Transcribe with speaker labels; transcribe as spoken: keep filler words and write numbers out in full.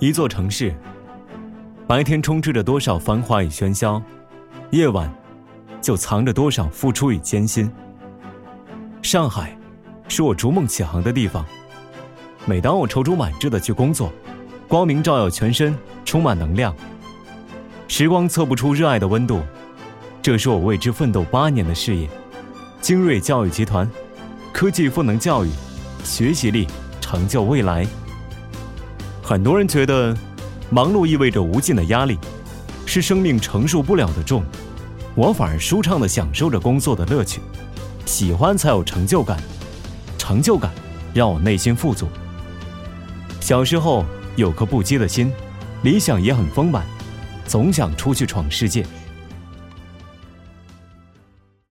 Speaker 1: 一座城市，白天充斥着多少繁华与喧嚣，夜晚就藏着多少付出与艰辛。上海是我逐梦起航的地方，每当我踌躇满志地去工作，光明照耀全身，充满能量。时光测不出热爱的温度，这是我为之奋斗八年的事业。精锐教育集团，科技赋能教育，学习力成就未来。很多人觉得忙碌意味着无尽的压力，是生命承受不了的重，我反而舒畅地享受着工作的乐趣。喜欢才有成就感，成就感让我内心富足。小时候有颗不羁的心，理想也很丰满，总想出去闯世界。